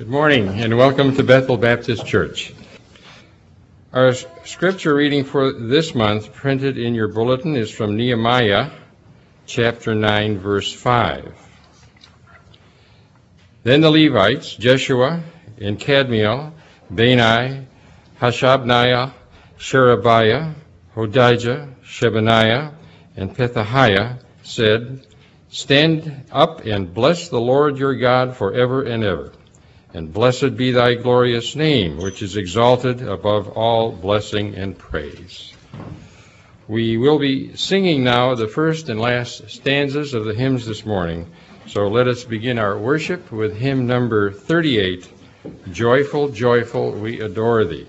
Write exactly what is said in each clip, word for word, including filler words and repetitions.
Good morning and welcome to Bethel Baptist Church. Our scripture reading for this month, printed in your bulletin, is from Nehemiah chapter nine, verse five. Then the Levites, Jeshua and Kadmiel, Bani, Hashabniah, Sherebiah, Hodijah, Shebaniah, and Pethahiah said, "Stand up and bless the Lord your God forever and ever. And blessed be thy glorious name, which is exalted above all blessing and praise." We will be singing now the first and last stanzas of the hymns this morning. So let us begin our worship with hymn number thirty-eight, "Joyful, Joyful, We Adore Thee."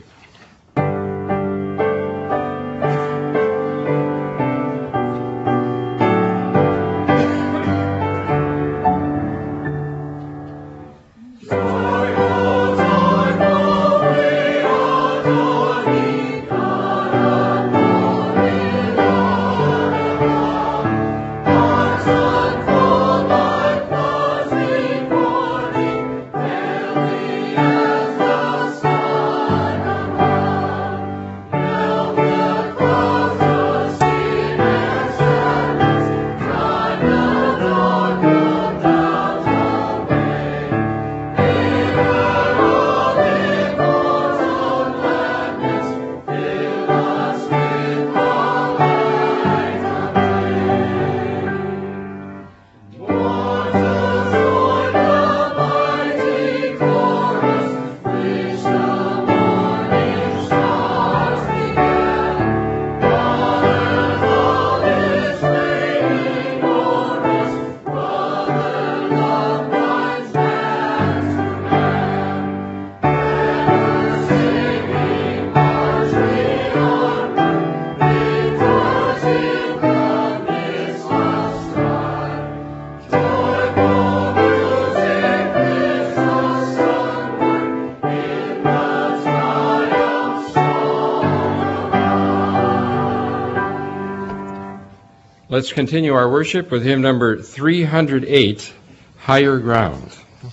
Let's continue our worship with hymn number three hundred eight, "Higher Ground."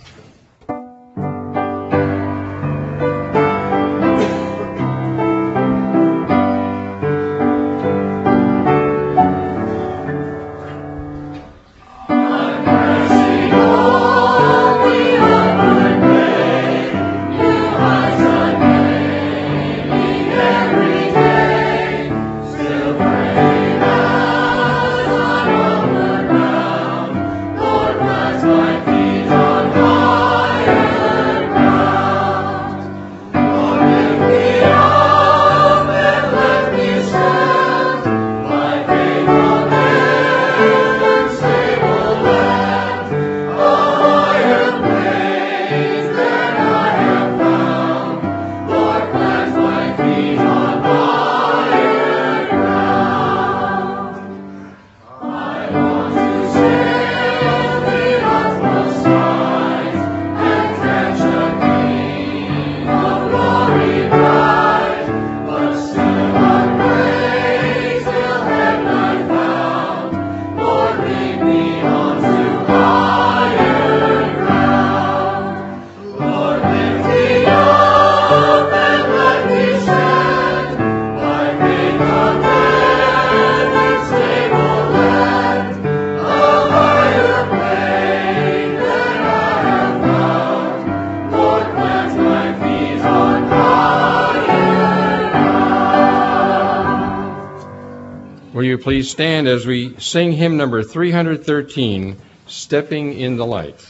Will you please stand as we sing hymn number three hundred thirteen, "Stepping in the Light."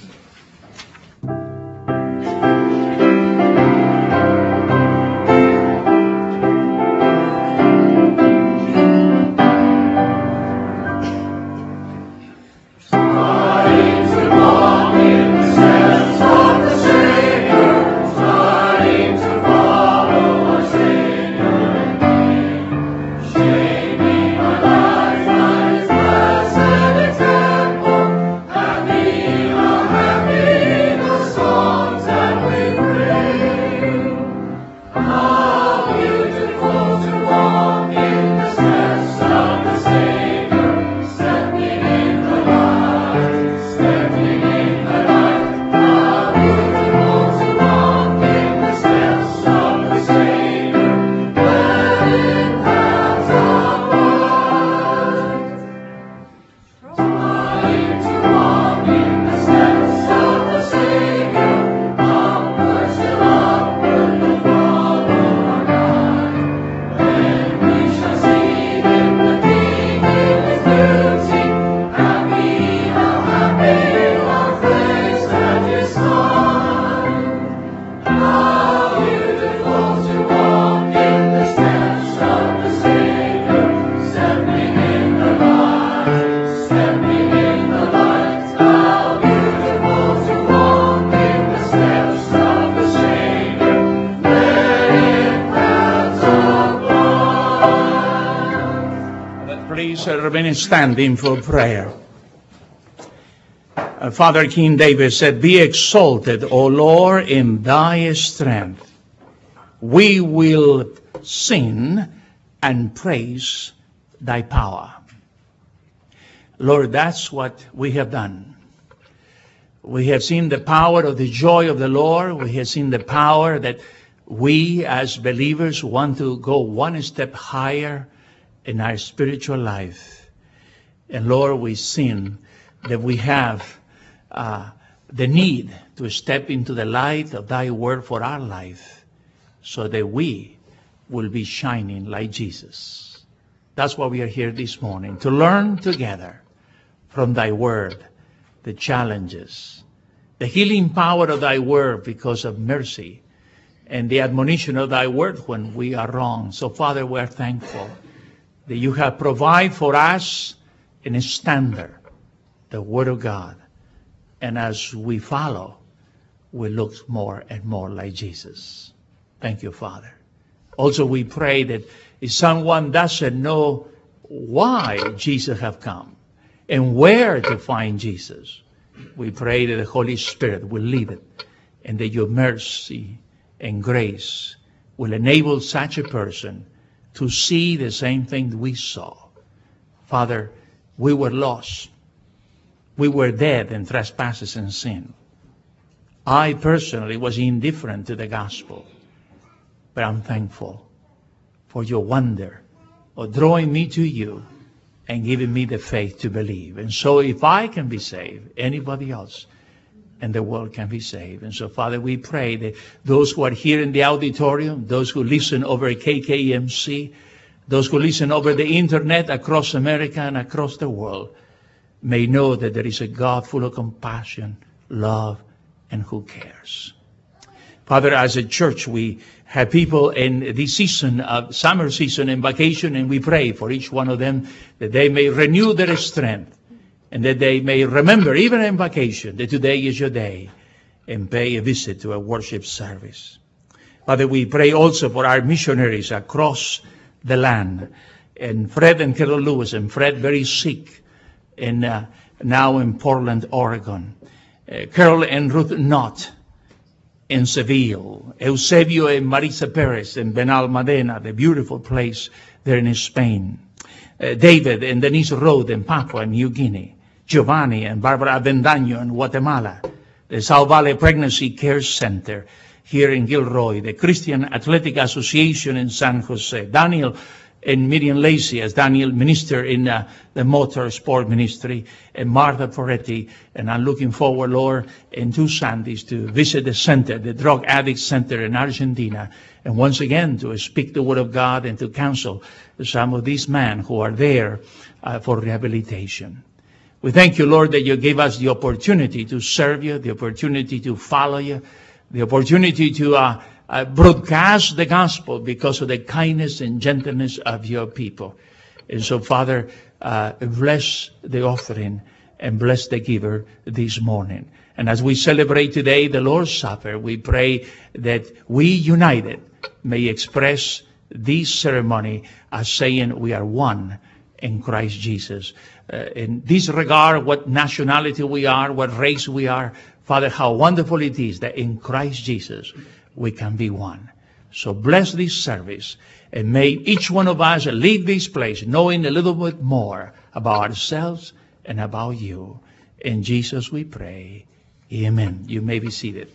Happy remain standing for prayer. Uh, Father King David said, "Be exalted, O Lord, in thy strength. We will sing and praise thy power." Lord, that's what we have done. We have seen the power of the joy of the Lord. We have seen the power that we as believers want to go one step higher in our spiritual life. And Lord, we've seen that we have uh, the need to step into the light of thy word for our life so that we will be shining like Jesus. That's why we are here this morning, to learn together from thy word the challenges, the healing power of thy word because of mercy, and the admonition of thy word when we are wrong. So, Father, we are thankful that you have provided for us in a standard, the word of God. And as we follow, we look more and more like Jesus. Thank you, Father. Also, we pray that if someone doesn't know why Jesus have come and where to find Jesus, we pray that the Holy Spirit will lead it, and that your mercy and grace will enable such a person to see the same thing we saw. Father, we were lost. We were dead in trespasses and sin. I personally was indifferent to the gospel, but I'm thankful for your wonder of drawing me to you and giving me the faith to believe. And so if I can be saved, anybody else in the world can be saved. And so, Father, we pray that those who are here in the auditorium, those who listen over K K M C, those who listen over the internet across America and across the world, may know that there is a God full of compassion, love, and who cares. Father, as a church, we have people in this season of summer season and vacation, and we pray for each one of them that they may renew their strength and that they may remember, even in vacation, that today is your day, and pay a visit to a worship service. Father, we pray also for our missionaries across the land, and Fred and Carol Lewis, and Fred very sick, and uh, now in Portland, Oregon. Uh, Carol and Ruth Knott in Seville, Eusebio and Marisa Perez in Benalmadena, the beautiful place there in Spain, uh, David and Denise Rode in Papua New Guinea, Giovanni and Barbara Avendaño in Guatemala, the Sao Vale Pregnancy Care Center here in Gilroy, the Christian Athletic Association in San Jose, Daniel and Miriam Lacey as Daniel minister in uh, the motor sport ministry, and Martha Poretti. And I'm looking forward, Lord, in two Sundays to visit the center, the drug addict center in Argentina, and once again to speak the word of God and to counsel some of these men who are there uh, for rehabilitation. We thank you, Lord, that you gave us the opportunity to serve you, the opportunity to follow you, the opportunity to uh, uh, broadcast the gospel because of the kindness and gentleness of your people. And so, Father, uh, bless the offering and bless the giver this morning. And as we celebrate today the Lord's Supper, we pray that we united may express this ceremony as saying we are one in Christ Jesus. Uh, in this regard, what nationality we are, what race we are, Father, how wonderful it is that in Christ Jesus we can be one. So bless this service, and may each one of us leave this place knowing a little bit more about ourselves and about you. In Jesus we pray. Amen. You may be seated.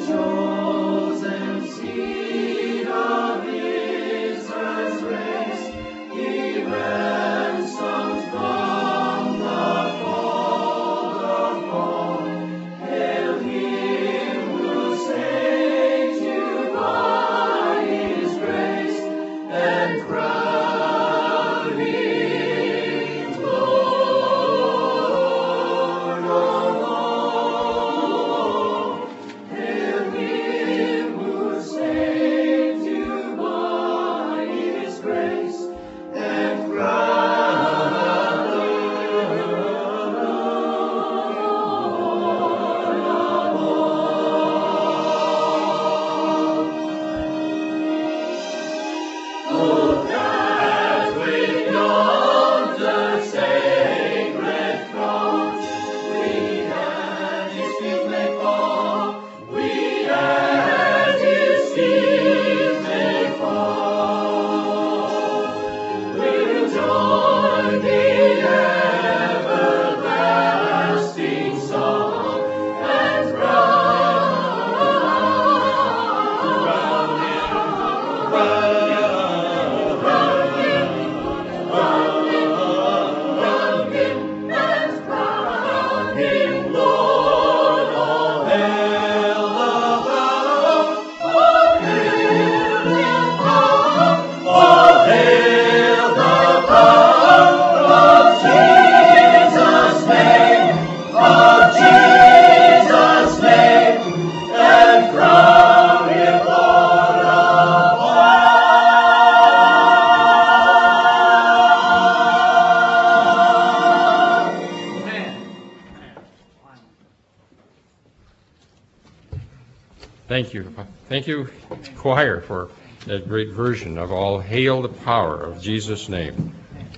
Thank you. Thank you, choir, for that great version of All Hail the Power of Jesus' Name.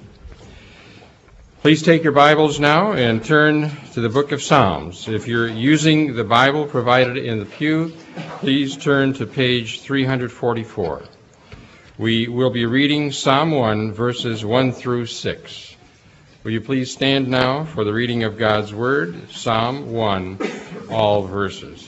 Please take your Bibles now and turn to the book of Psalms. If you're using the Bible provided in the pew, please turn to page three forty-four. We will be reading Psalm one, verses one through six. Will you please stand now for the reading of God's Word, Psalm one, all verses.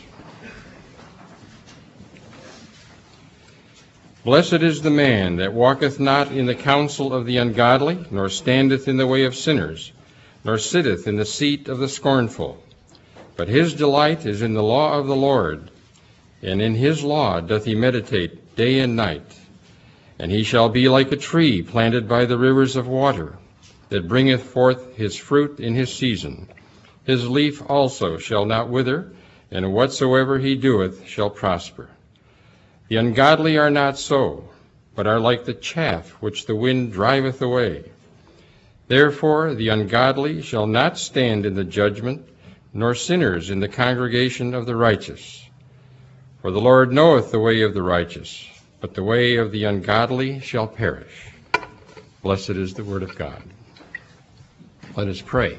Blessed is the man that walketh not in the counsel of the ungodly, nor standeth in the way of sinners, nor sitteth in the seat of the scornful. But his delight is in the law of the Lord, and in his law doth he meditate day and night. And he shall be like a tree planted by the rivers of water, that bringeth forth his fruit in his season. His leaf also shall not wither, and whatsoever he doeth shall prosper. The ungodly are not so, but are like the chaff which the wind driveth away. Therefore the ungodly shall not stand in the judgment, nor sinners in the congregation of the righteous. For the Lord knoweth the way of the righteous, but the way of the ungodly shall perish. Blessed is the word of God. Let us pray.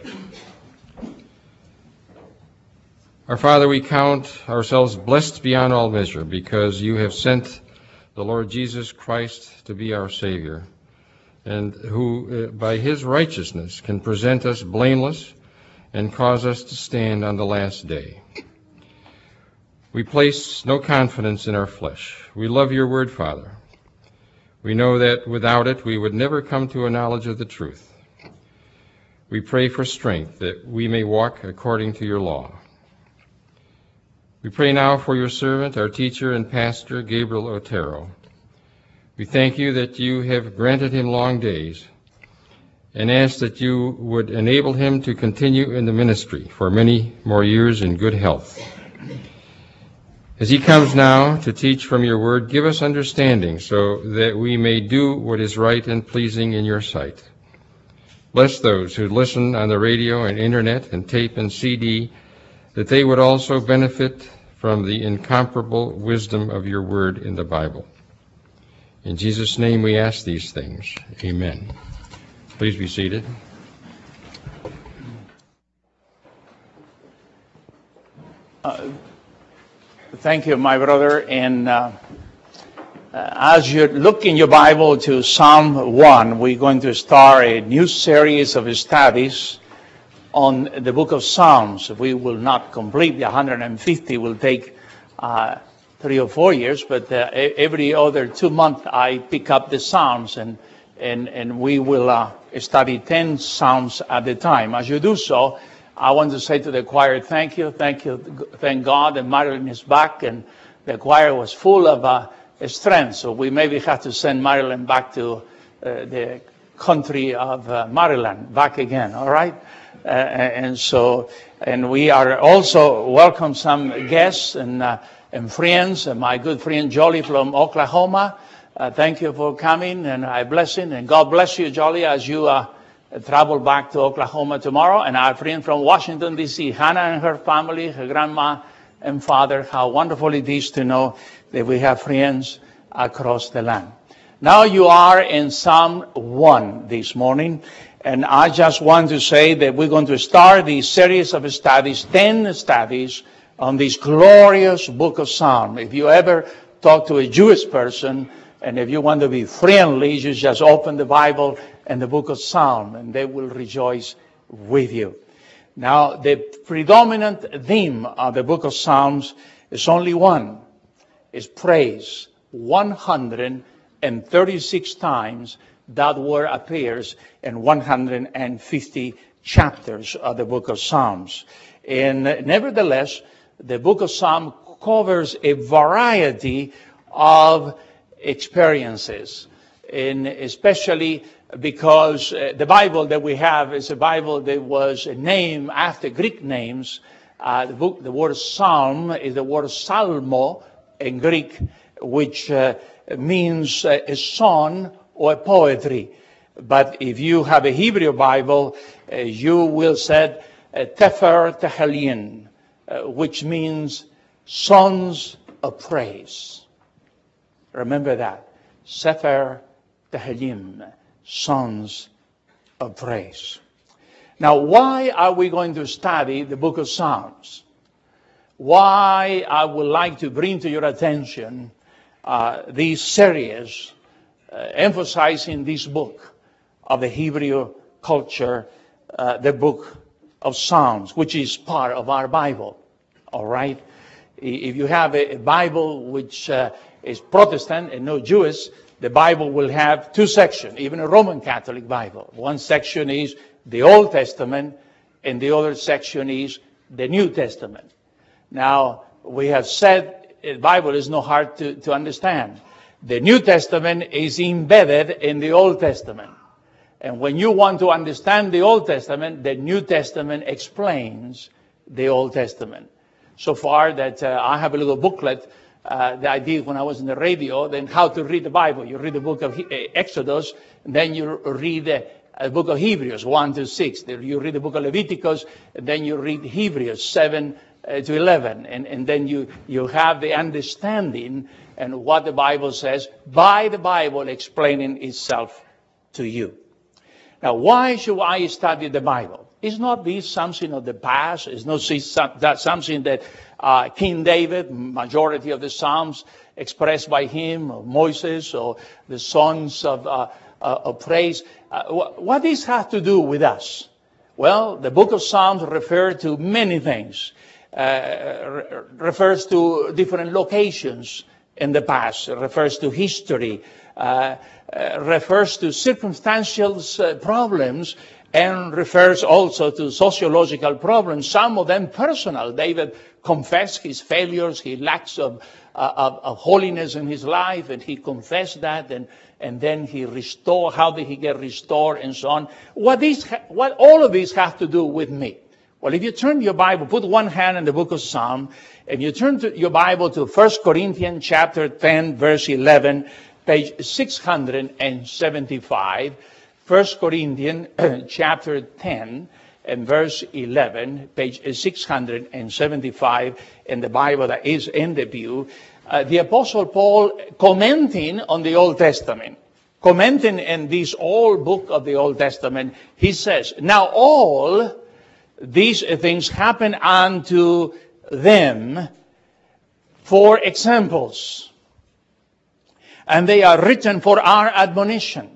Our Father, we count ourselves blessed beyond all measure because you have sent the Lord Jesus Christ to be our Savior, and who, uh, by his righteousness, can present us blameless and cause us to stand on the last day. We place no confidence in our flesh. We love your word, Father. We know that without it we would never come to a knowledge of the truth. We pray for strength that we may walk according to your law. We pray now for your servant, our teacher and pastor, Gabriel Otero. We thank you that you have granted him long days and ask that you would enable him to continue in the ministry for many more years in good health. As he comes now to teach from your word, give us understanding so that we may do what is right and pleasing in your sight. Bless those who listen on the radio and internet and tape and C D, that they would also benefit from the incomparable wisdom of your word in the Bible. In Jesus' name we ask these things. Amen. Please be seated. Uh, thank you, my brother. And uh, uh, as you look in your Bible to Psalm one, we're going to start a new series of studies on the book of Psalms. We will not complete the one hundred fifty. It will take uh, three or four years, but uh, e- every other two months I pick up the Psalms, and and and we will uh, study ten Psalms at a time. As you do so, I want to say to the choir, thank you, thank you, thank God that Marilyn is back, and the choir was full of uh, strength, so we maybe have to send Marilyn back to uh, the country of uh, Maryland, back again, all right? Uh, and so, and we are also welcome some guests and uh, and friends, and my good friend Jolly from Oklahoma. Uh, thank you for coming, and I bless you, and God bless you, Jolly, as you uh, travel back to Oklahoma tomorrow. And our friend from Washington, D C, Hannah and her family, her grandma and father, how wonderful it is to know that we have friends across the land. Now you are in Psalm one this morning, and I just want to say that we're going to start this series of studies, ten studies, on this glorious book of Psalms. If you ever talk to a Jewish person, and if you want to be friendly, you just open the Bible and the book of Psalms, and they will rejoice with you. Now, the predominant theme of the book of Psalms is only one. It's praise. one hundred thirty-six times that word appears in one hundred fifty chapters of the book of Psalms. And nevertheless, the book of Psalms covers a variety of experiences, and especially because uh, the Bible that we have is a Bible that was named after Greek names. Uh, the, book, the word Psalm is the word Salmo in Greek, which uh, means uh, a song or a poetry. But if you have a Hebrew Bible, uh, you will say uh, Tefer Tehillim, uh, which means songs of praise. Remember that. Sefer Tehillim, songs of praise. Now, why are we going to study the book of Psalms? Why I would like to bring to your attention uh, this series uh, emphasizing this book of the Hebrew culture, uh, the book of Psalms, which is part of our Bible. All right? If you have a Bible which uh, is Protestant and no Jewish, the Bible will have two sections, even a Roman Catholic Bible. One section is the Old Testament, and the other section is the New Testament. Now, we have said the Bible is not hard to, to understand. The New Testament is embedded in the Old Testament. And when you want to understand the Old Testament, the New Testament explains the Old Testament. So far that uh, I have a little booklet uh, that I did when I was in the radio, then how to read the Bible. You read the book of he- Exodus, and then you read the uh, book of Hebrews, one to six. Then you read the book of Leviticus, and then you read Hebrews, seven uh, to eleven. And, and then you, you have the understanding and what the Bible says by the Bible explaining itself to you. Now, why should I study the Bible? It's not this something of the past. It's not that something that uh, King David, majority of the Psalms expressed by him, or Moses, or the songs of, uh, uh, of praise. Uh, what does this have to do with us? Well, the book of Psalms refers to many things. Uh, re- refers to different locations in the past. It refers to history. Uh, uh, refers to circumstantial uh, problems, and refers also to sociological problems, some of them personal. David confessed his failures, his lacks of, uh, of, of holiness in his life, and he confessed that, and, and then he restored. How did he get restored, and so on? What, these, what all of these have to do with me? Well, if you turn your Bible, put one hand in the book of Psalm, and you turn to your Bible to First Corinthians chapter ten, verse eleven, page six hundred seventy-five. First Corinthians chapter ten and verse eleven, page six hundred seventy-five in the Bible that is in the pew. Uh, the Apostle Paul commenting on the Old Testament, commenting in this old book of the Old Testament, he says, now all these things happen unto them for examples, and they are written for our admonition,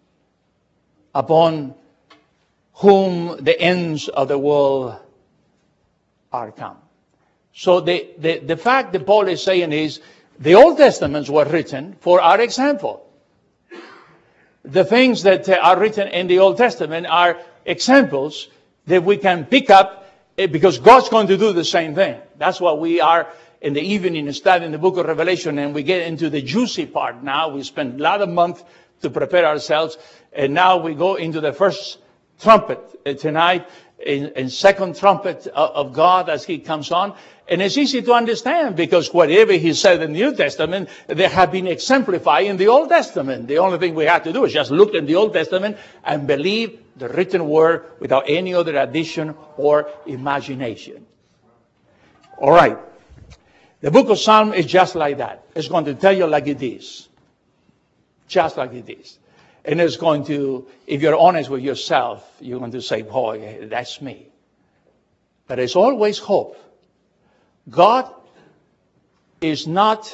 upon whom the ends of the world are come. So the, the, the fact that Paul is saying is, the Old Testaments were written for our example. The things that are written in the Old Testament are examples that we can pick up because God's going to do the same thing. That's what we are in the evening studying the book of Revelation, and we get into the juicy part now. We spend a lot of months to prepare ourselves, and now we go into the first trumpet tonight, in, in second trumpet of God as He comes on. And it's easy to understand because whatever He said in the New Testament, they have been exemplified in the Old Testament. The only thing we have to do is just look in the Old Testament and believe the written word without any other addition or imagination. All right. The book of Psalms is just like that. It's going to tell you like it is. Just like it is. And it's going to, if you're honest with yourself, you're going to say, boy, that's me. But there's always hope. God is not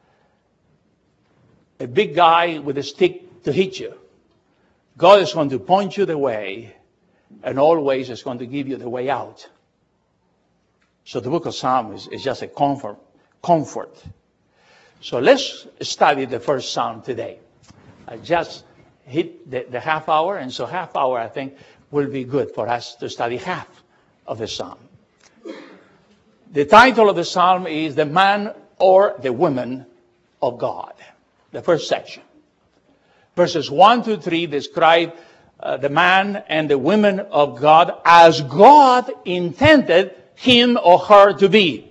a big guy with a stick to hit you. God is going to point you the way, and always is going to give you the way out. So the book of Psalms is, is just a comfort. comfort. So let's study the first Psalm today. I just hit the, the half hour, and so half hour, I think, will be good for us to study half of the Psalm. The title of the Psalm is The Man or the Woman of God. The first section. Verses one to three describe uh, the man and the woman of God as God intended him or her to be.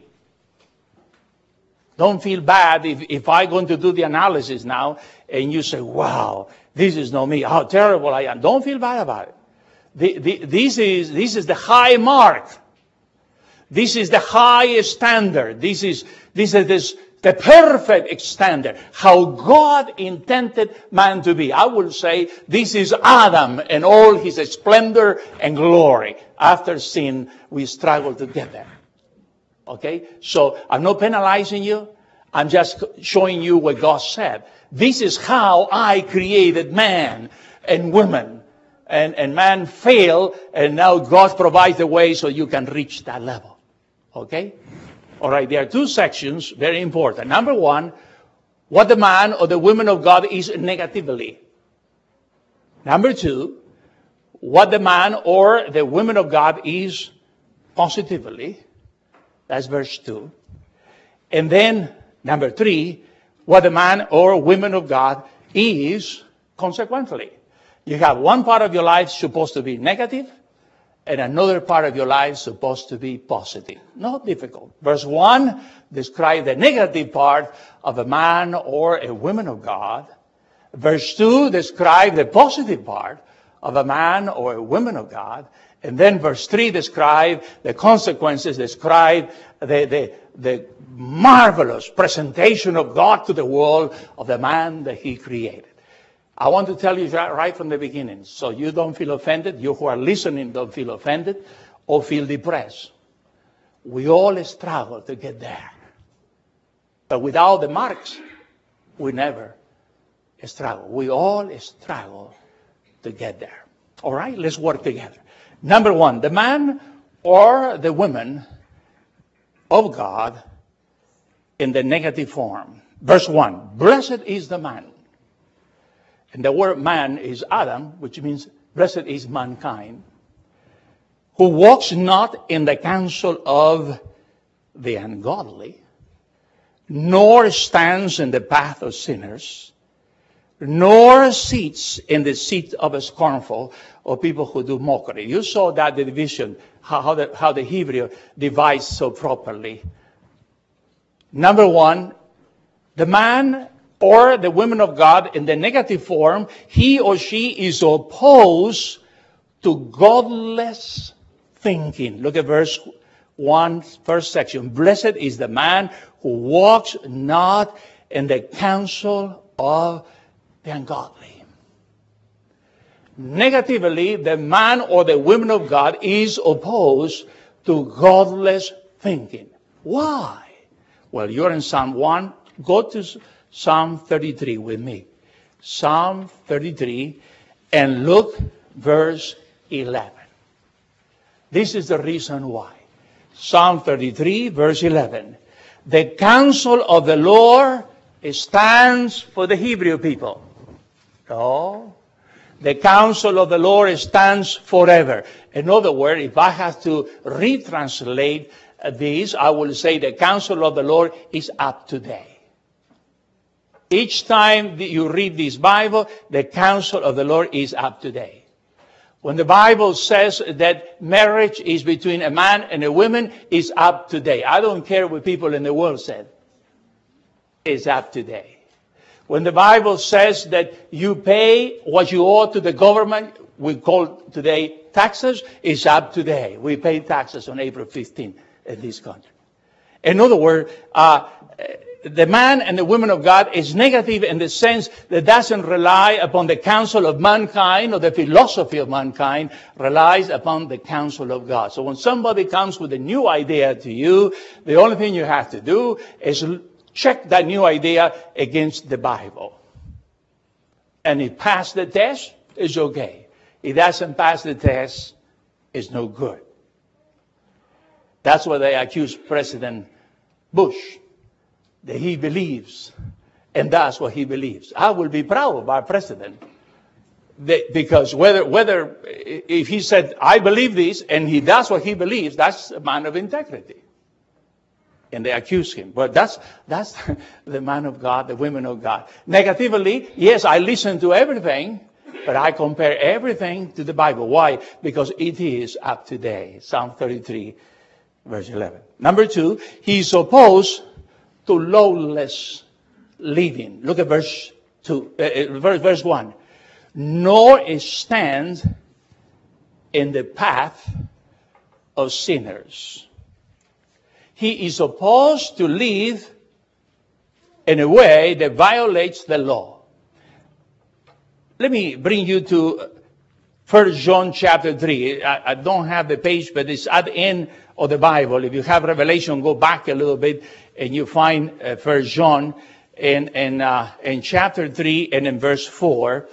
Don't feel bad if, if I'm going to do the analysis now and you say, wow, this is not me, how terrible I am. Don't feel bad about it. The, the, this is, this is the high mark. This is the high standard. This is, this is this, the perfect standard. How God intended man to be. I will say this is Adam and all his splendor and glory. After sin, we struggle to get there. Okay? So I'm not penalizing you. I'm just showing you what God said. This is how I created man and woman. And, and man failed, and now God provides the way so you can reach that level. Okay? All right, there are two sections, very important. Number one, what the man or the woman of God is negatively. Number two, what the man or the woman of God is positively. That's verse two. And then, number three, what the man or woman of God is consequently. You have one part of your life supposed to be negative, and another part of your life supposed to be positive. Not difficult. Verse one describes the negative part of a man or a woman of God. Verse two describes the positive part of a man or a woman of God. And then verse three describes the consequences, describe the, the, the marvelous presentation of God to the world of the man that He created. I want to tell you that right from the beginning, so you don't feel offended, you who are listening don't feel offended or feel depressed. We all struggle to get there. But without the marks, we never struggle. We all struggle to get there. All right, let's work together. Number one, the man or the woman of God in the negative form. Verse one, blessed is the man. And the word man is Adam, which means blessed is mankind, who walks not in the counsel of the ungodly, nor stands in the path of sinners, nor sits in the seat of a scornful or people who do mockery. You saw that the division, how, how, the, how the Hebrew divides so properly. Number one, the man or the woman of God in the negative form, he or she is opposed to godless thinking. Look at verse one, first section. Blessed is the man who walks not in the counsel of the ungodly. Negatively, the man or the woman of God is opposed to godless thinking. Why? Well, you're in Psalm one. Go to Psalm thirty-three with me. Psalm thirty-three, and look verse eleven. This is the reason why. Psalm thirty-three, verse eleven. The counsel of the Lord stands for the Hebrew people. No. The counsel of the Lord stands forever. In other words, if I have to retranslate this, I will say the counsel of the Lord is up to date. Each time that you read this Bible, the counsel of the Lord is up to date. When the Bible says that marriage is between a man and a woman, it's up to date. I don't care what people in the world said. It's up to date. When the Bible says that you pay what you owe to the government, we call today taxes, it's up to date. We pay taxes on April fifteenth in this country. In other words, uh, the man and the woman of God is negative in the sense that doesn't rely upon the counsel of mankind or the philosophy of mankind, relies upon the counsel of God. So when somebody comes with a new idea to you, the only thing you have to do is check that new idea against the Bible. And if it passes the test, it's okay. If it doesn't pass the test, it's no good. That's why they accuse President Bush, that he believes, and that's what he believes. I will be proud of our president, that, because whether, whether, if he said, I believe this, and he does what he believes, that's a man of integrity. And they accuse him. But that's, that's the man of God, the women of God. Negatively, yes, I listen to everything, but I compare everything to the Bible. Why? Because it is up to date. Psalm thirty-three, verse eleven. Number two, he is opposed to lawless living. Look at verse two, uh, verse, verse one. Nor stand in the path of sinners. He is opposed to live in a way that violates the law. Let me bring you to First John chapter three. I, I don't have the page, but it's at the end of the Bible. If you have Revelation, go back a little bit and you find uh, First John in, in, uh, in chapter three and in verse four,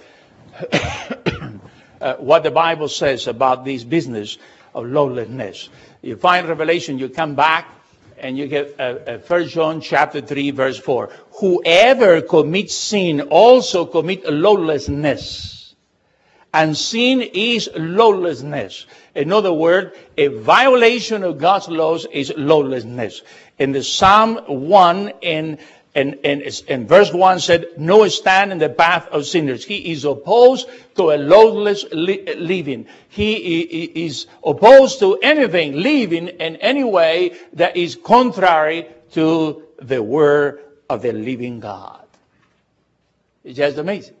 uh, what the Bible says about this business of lawlessness. You find Revelation, you come back, and you get uh, uh, First John chapter three, verse four. Whoever commits sin also commit lawlessness. And sin is lawlessness. In other words, a violation of God's laws is lawlessness. In the Psalm one, in, in, in, in verse one said, no stand in the path of sinners. He is opposed to a lawless li- living. He, he is opposed to anything, living in any way that is contrary to the word of the living God. It's just amazing.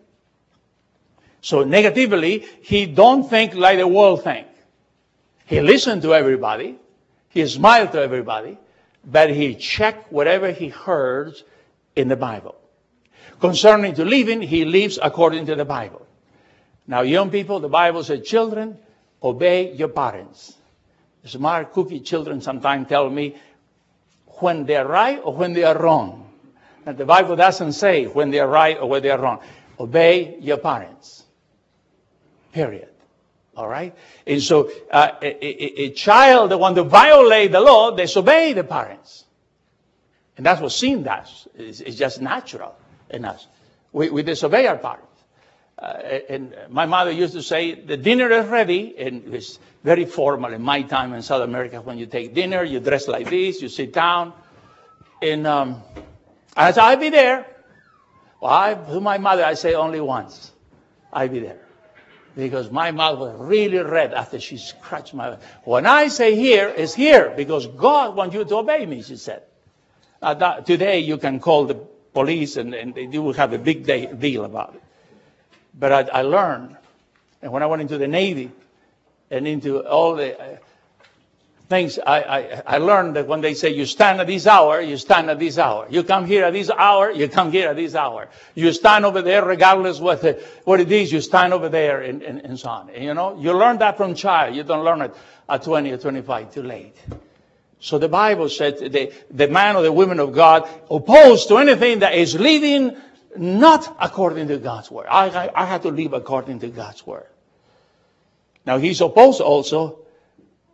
So negatively, he don't think like the world think. He listened to everybody. He smiled to everybody. But he checked whatever he heard in the Bible. Concerning to living, he lives according to the Bible. Now, young people, the Bible says, children, obey your parents. Smart cookie children sometimes tell me when they're right or when they are wrong. And the Bible doesn't say when they're right or when they're wrong. Obey your parents. Period. All right? And so uh, a, a, a child that wants to violate the law, disobey the parents. And that's what sin does. It's, it's just natural in us. We, we disobey our parents. Uh, and my mother used to say, the dinner is ready. And it was very formal in my time in South America. When you take dinner, you dress like this, you sit down. And um, I said, I'll be there. Well, I, to my mother, I say only once. I'll be there. Because my mouth was really red after she scratched my mouth. When I say here, it's here. Because God wants you to obey me, she said. Uh, that, today you can call the police and, and they will have a big day, deal about it. But I, I learned. And when I went into the Navy and into all the uh, things, I, I, I learned that when they say you stand at this hour, you stand at this hour. You come here at this hour, you come here at this hour. You stand over there regardless what, the, what it is, you stand over there and, and, and so on. And, you know, you learn that from child. You don't learn it at twenty or twenty-five, too late. So the Bible said the, the man or the woman of God opposed to anything that is living not according to God's word. I, I, I have to live according to God's word. Now he's opposed also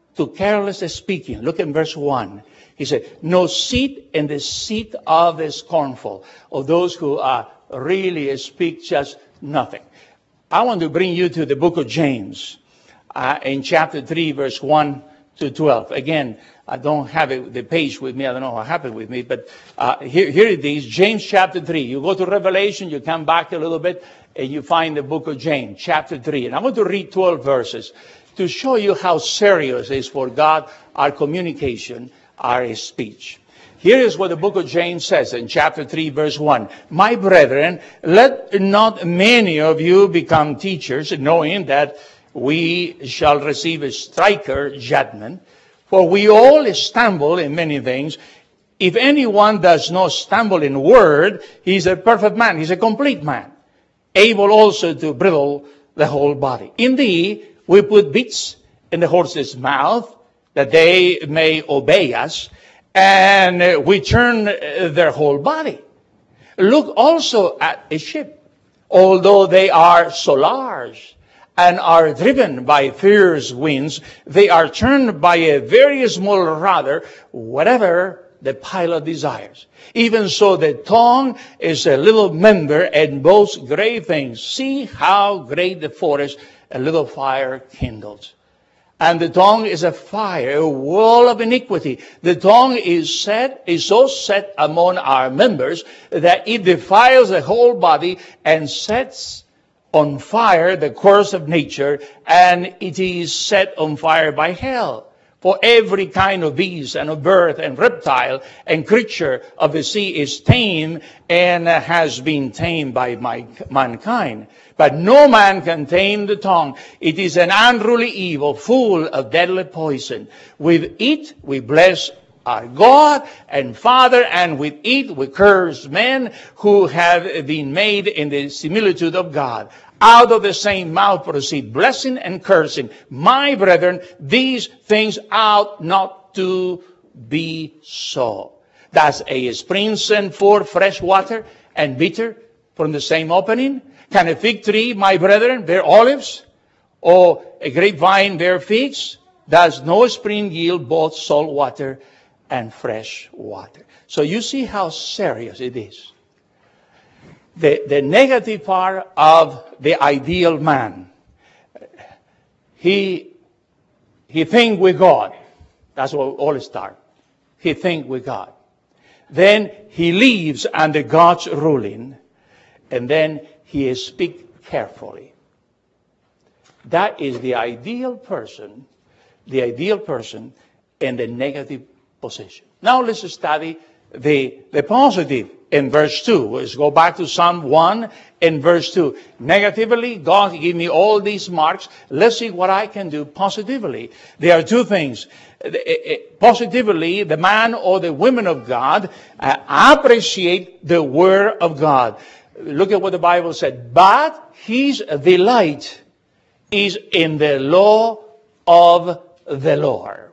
to careless speaking. Look in verse one. He said, no seat in the seat of the scornful, of those who uh, really speak just nothing. I want to bring you to the book of James uh, in chapter three, verse one to twelve. Again, I don't have it, the page with me. I don't know what happened with me, but uh, here, here it is, James chapter three. You go to Revelation, you come back a little bit, and you find the book of James, chapter three. And I'm going to read twelve verses to show you how serious it is for God, our communication, our speech. Here is what the book of James says in chapter three, verse one. My brethren, let not many of you become teachers, knowing that we shall receive a striker judgment. For we all stumble in many things. If anyone does not stumble in word, he is a perfect man. He is a complete man, able also to bridle the whole body. Indeed, we put bits in the horse's mouth, that they may obey us, and we turn their whole body. Look also at a ship. Although they are so large and are driven by fierce winds, they are turned by a very small rudder, whatever the pilot desires. Even so, the tongue is a little member and boasts great things. See how great the forest a little fire kindles. And the tongue is a fire, a wall of iniquity. The tongue is set, is so set among our members that it defiles the whole body and sets on fire the course of nature, and it is set on fire by hell. For every kind of beast and of bird and reptile and creature of the sea is tamed and has been tamed by my, mankind. But no man can tame the tongue. It is an unruly evil, full of deadly poison. With it we bless our God and Father, and with it we curse men who have been made in the similitude of God. Out of the same mouth proceed blessing and cursing. My brethren, these things ought not to be so. Does a spring send forth fresh water and bitter from the same opening? Can a fig tree, my brethren, bear olives? Or a grapevine bear figs? Does no spring yield both salt water and fresh water? So you see how serious it is. The, the negative part of the ideal man. He, he think with God. That's what all start. He think with God. Then he lives under God's ruling. And then he speak carefully. That is the ideal person, the ideal person in the negative position. Now let's study the, the positive in verse two. Let's go back to Psalm one in verse two. Negatively, God give me all these marks. Let's see what I can do positively. There are two things. Positively, the man or the woman of God uh, appreciate the word of God. Look at what the Bible said. But his delight is in the law of the Lord.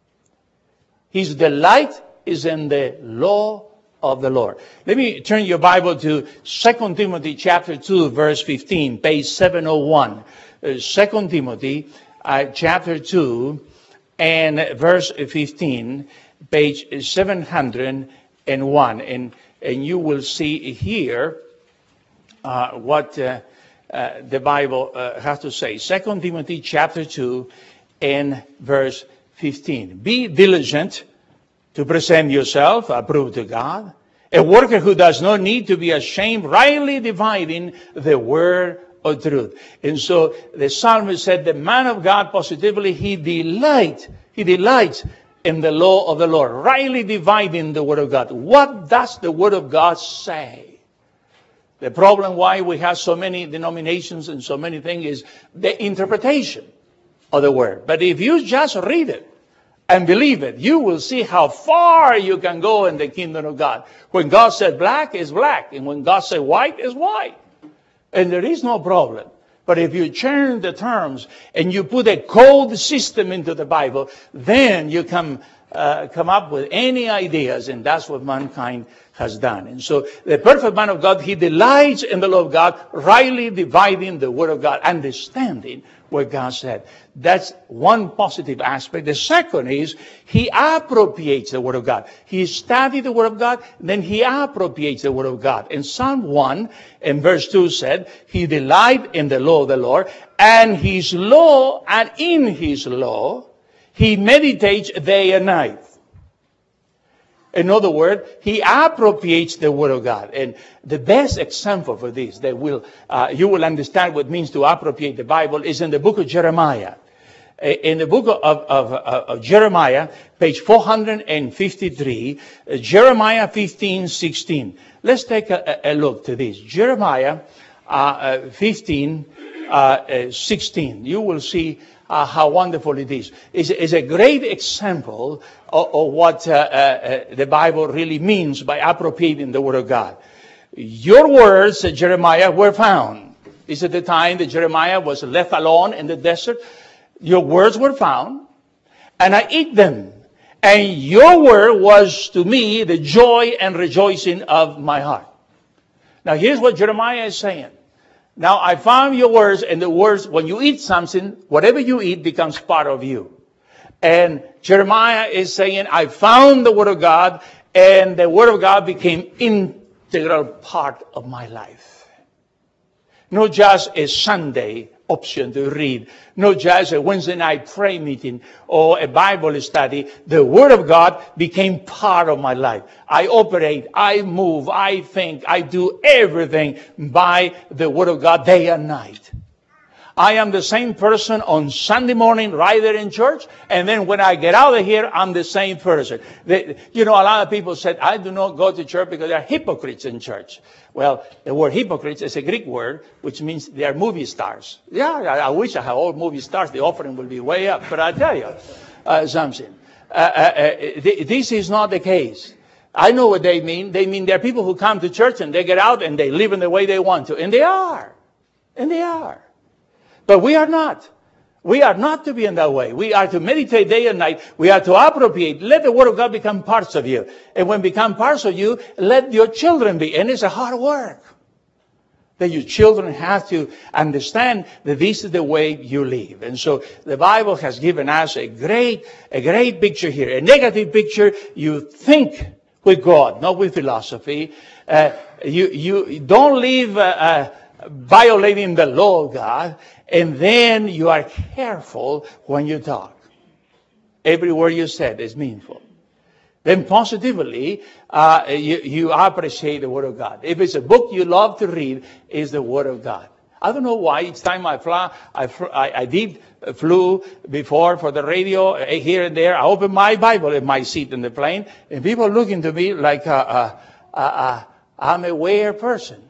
His delight is in the law of the Lord. Let me turn your Bible to Second Timothy chapter two, verse fifteen, page seven oh one. Uh, Second Timothy uh, chapter two and verse fifteen, page seven hundred one. And, and you will see here uh, what uh, uh, the Bible uh, has to say. Second Timothy chapter two and verse fifteen. Be diligent to present yourself approved to God, a worker who does not need to be ashamed, rightly dividing the word of truth. And so the psalmist said, the man of God positively, he delight, he delights in the law of the Lord, rightly dividing the word of God. What does the word of God say? The problem why we have so many denominations and so many things is the interpretation of the word. But if you just read it and believe it, you will see how far you can go in the kingdom of God. When God said black is black, and when God said white is white. And there is no problem. But if you change the terms and you put a code system into the Bible, then you come uh, come up with any ideas, and that's what mankind has done. And so the perfect man of God, he delights in the law of God, rightly dividing the word of God, understanding what God said. That's one positive aspect. The second is he appropriates the word of God. He studies the word of God, then he appropriates the word of God. In Psalm one, in verse two said, he delights in the law of the Lord, and his law, and in his law, he meditates day and night. In other words, he appropriates the word of God. And the best example for this that will uh, you will understand what it means to appropriate the Bible is in the book of Jeremiah. In the book of, of, of, of Jeremiah, page four hundred fifty-three, uh, Jeremiah fifteen sixteen. Let's take a, a look to this. Jeremiah uh, uh, fifteen sixteen. You will see Uh, how wonderful it is. It's, it's a great example of, of what uh, uh, the Bible really means by appropriating the Word of God. Your words, said Jeremiah, were found. This is the time that Jeremiah was left alone in the desert. Your words were found, and I eat them. And your word was to me the joy and rejoicing of my heart. Now here's what Jeremiah is saying. Now, I found your words, and the words, when you eat something, whatever you eat becomes part of you. And Jeremiah is saying, I found the Word of God, and the Word of God became integral part of my life. Not just a Sunday option to read, not just a Wednesday night prayer meeting or a Bible study. The Word of God became part of my life. I operate, I move, I think, I do everything by the Word of God day and night. I am the same person on Sunday morning right there in church, and then when I get out of here, I'm the same person. They, you know, a lot of people said, I do not go to church because there are hypocrites in church. Well, the word hypocrites is a Greek word, which means they are movie stars. Yeah, I, I wish I had all movie stars. The offering would be way up. But I tell you uh, something. Uh, uh, uh, th- this is not the case. I know what they mean. They mean there are people who come to church and they get out and they live in the way they want to. And they are. And they are. But we are not. We are not to be in that way. We are to meditate day and night. We are to appropriate. Let the Word of God become parts of you. And when become parts of you, let your children be. And it's a hard work. That your children have to understand that this is the way you live. And so the Bible has given us a great, a great picture here. A negative picture, you think with God, not with philosophy. Uh, you, you don't live uh, uh, violating the law of God. And then you are careful when you talk. Every word you said is meaningful. Then positively, uh, you, you appreciate the Word of God. If it's a book you love to read, it's the Word of God. I don't know why each time I fly, I, I, I did flew before for the radio here and there. I open my Bible in my seat in the plane, and people looking to me like uh, uh, uh, I'm a weird person.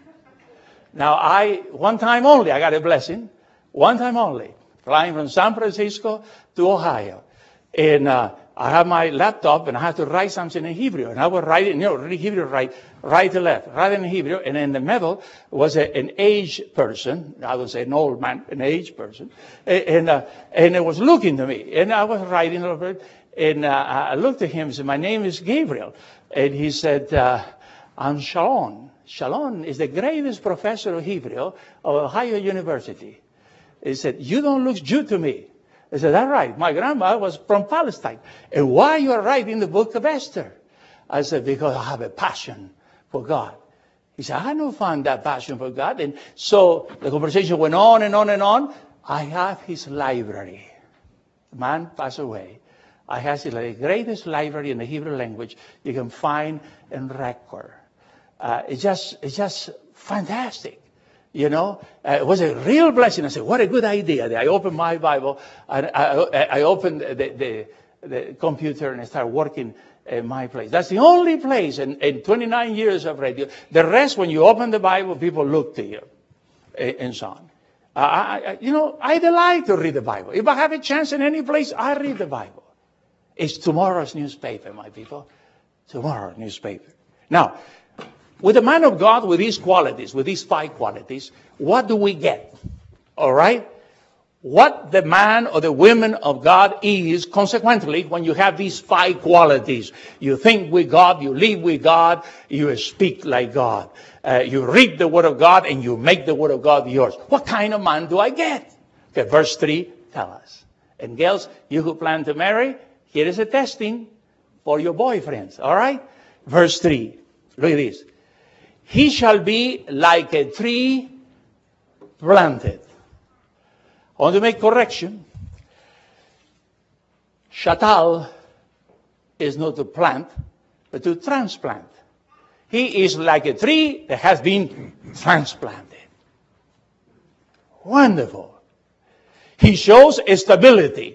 Now, I, one time only, I got a blessing. One time only. Flying from San Francisco to Ohio. And uh, I have my laptop, and I have to write something in Hebrew. And I was writing, you know, read Hebrew, right, right to left. Right in Hebrew. And in the middle was a, an aged person. I would say an old man, an aged person. And, and, uh, and it was looking to me. And I was writing a little bit. And uh, I looked at him and said, my name is Gabriel. And he said, uh, I'm Shalom. Shalom is the greatest professor of Hebrew of Ohio University. He said, you don't look Jew to me. I said, that's right. My grandma was from Palestine. And why you are writing the book of Esther? I said, because I have a passion for God. He said, I don't find that passion for God. And so the conversation went on and on and on. I have his library. The man passed away. I have the greatest library in the Hebrew language you can find in record. Uh, it's just, it's just fantastic. You know, uh, it was a real blessing. I said, what a good idea. I opened my Bible, and I, I opened the, the, the computer and I started working in my place. That's the only place in, in twenty-nine years of radio. The rest, when you open the Bible, people look to you and so on. Uh, I, you know, I delight to read the Bible. If I have a chance in any place, I read the Bible. It's tomorrow's newspaper, my people. Tomorrow's newspaper. Now, with a man of God, with these qualities, with these five qualities, what do we get? All right? what the man or the woman of God is, consequently, when you have these five qualities. You think with God, you live with God, you speak like God. Uh, you read the Word of God, and you make the Word of God yours. What kind of man do I get? Okay, verse three tell us. And girls, you who plan to marry, here is a testing for your boyfriends, all right? Verse three, look at this. He shall be like a tree planted. I want to make correction. Shatal is not to plant, but to transplant. He is like a tree that has been transplanted. Wonderful. He shows a stability.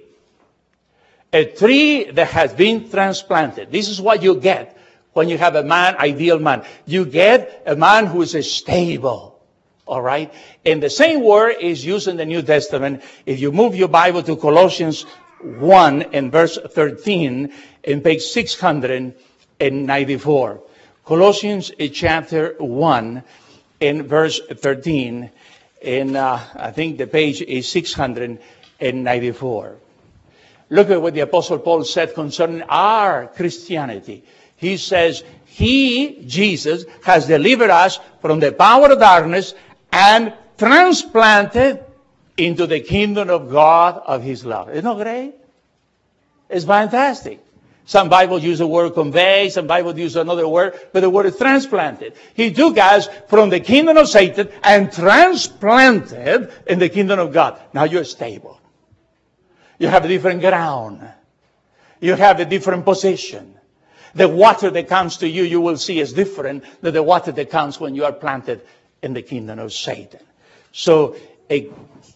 A tree that has been transplanted. This is what you get when you have a man, ideal man. You get a man who is stable. All right? And the same word is used in the New Testament. If you move your Bible to Colossians one and verse thirteen in page six hundred ninety-four. Colossians chapter one and verse thirteen. And uh, I think the page is six hundred ninety-four. Look at what the Apostle Paul said concerning our Christianity. He says, He, Jesus, has delivered us from the power of darkness and transplanted into the kingdom of God of His love. Isn't that great? It's fantastic. Some Bibles use the word convey, some Bibles use another word, but the word is transplanted. He took us from the kingdom of Satan and transplanted in the kingdom of God. Now you're stable. You have a different ground. You have a different position. The water that comes to you, you will see is different than the water that comes when you are planted in the kingdom of Satan. So a,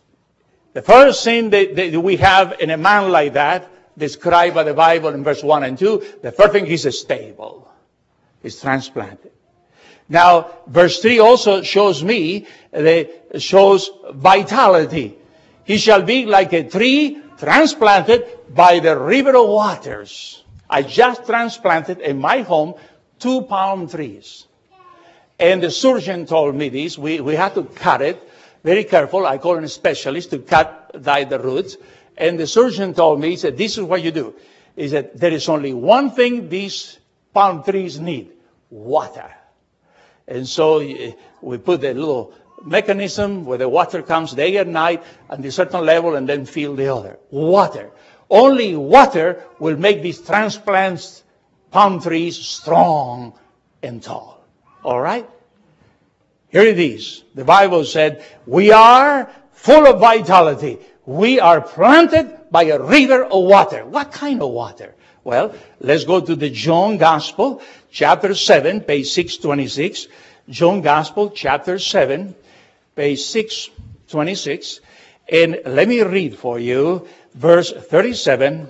the first thing that, that we have in a man like that, described by the Bible in verse one and two, the first thing is stable. He's transplanted. Now, verse three also shows me, that shows vitality. He shall be like a tree transplanted by the river of waters. I just transplanted in my home two palm trees. And the surgeon told me this. We, we had to cut it. Very careful. I called a specialist to cut die the roots. And the surgeon told me, he said, this is what you do. He said, there is only one thing these palm trees need. Water. And so we put a little mechanism where the water comes day and night at a certain level and then fill the other. Water. Only water will make these transplants, palm trees, strong and tall. All right? Here it is. The Bible said, we are full of vitality. We are planted by a river of water. What kind of water? Well, let's go to the John Gospel, chapter seven, page six twenty-six. John Gospel, chapter seven, page six twenty-six. And let me read for you verse thirty-seven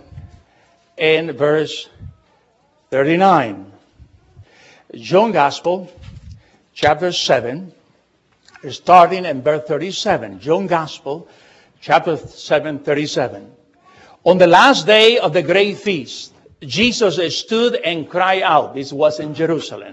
and verse thirty-nine. John Gospel, chapter seven, starting in verse thirty-seven. John Gospel, chapter seven, thirty-seven. On the last day of the great feast, Jesus stood and cried out. This was in Jerusalem.